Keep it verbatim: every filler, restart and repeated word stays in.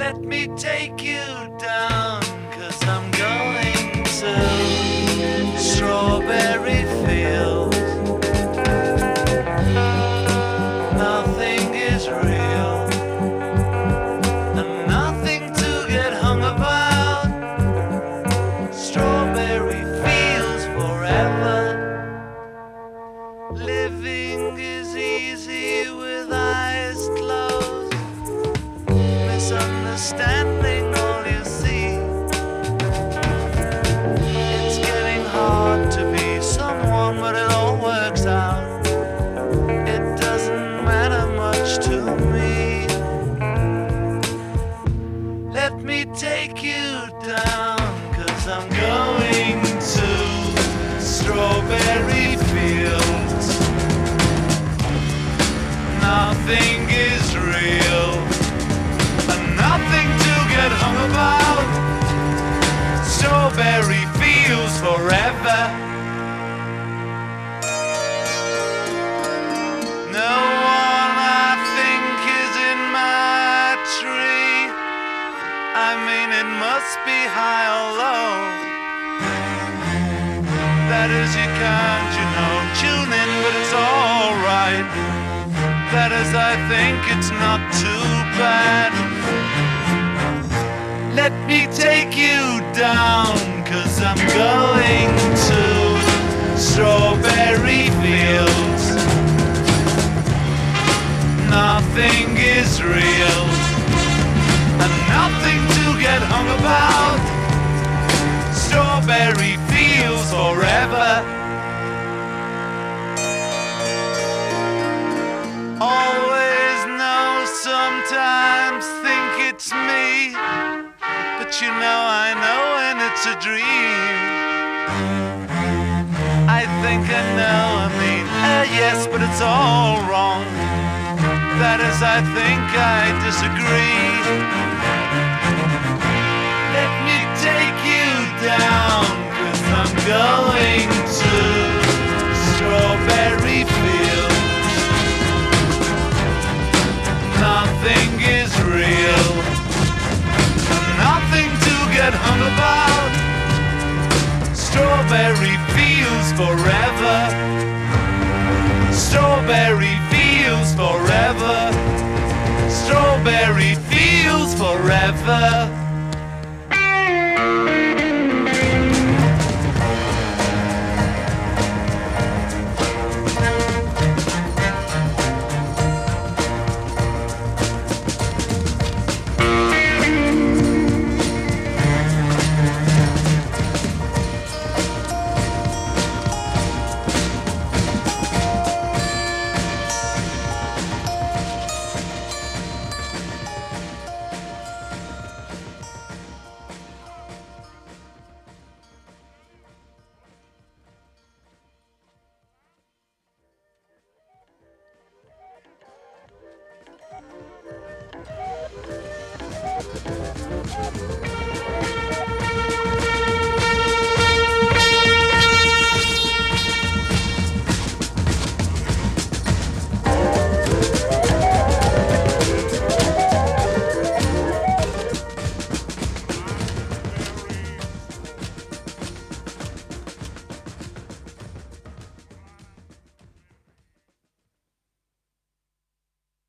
Let me take you down, 'cause I'm going to strawberry fields. Nothing is real, and nothing to get hung about. Strawberry fields forever. Living is easy with eyes closed. Misunderstanding all you see. It's getting hard to be someone, but it all works out. It doesn't matter much to me. Let me take you down, 'cause I'm going to strawberry fields. Nothing is real, and nothing to get hung about. Strawberry fields forever. No one I think is in my tree. I mean, it must be high or low. That is, you can't, you know, tune in, but it's alright. That is, I think it's not too bad. Let me take you down, 'cause I'm going to strawberry fields. Nothing is real, and nothing to get hung about. Strawberry fields forever. Always know, sometimes think it's me, but you know I know when it's a dream. I think I know, I mean, uh, yes, but it's all wrong. That is, I think I disagree. Let me take you down, 'cause I'm going to strawberry fields. Nothing is real, nothing to get hung about. Strawberry fields forever. Strawberry fields forever. Strawberry fields forever.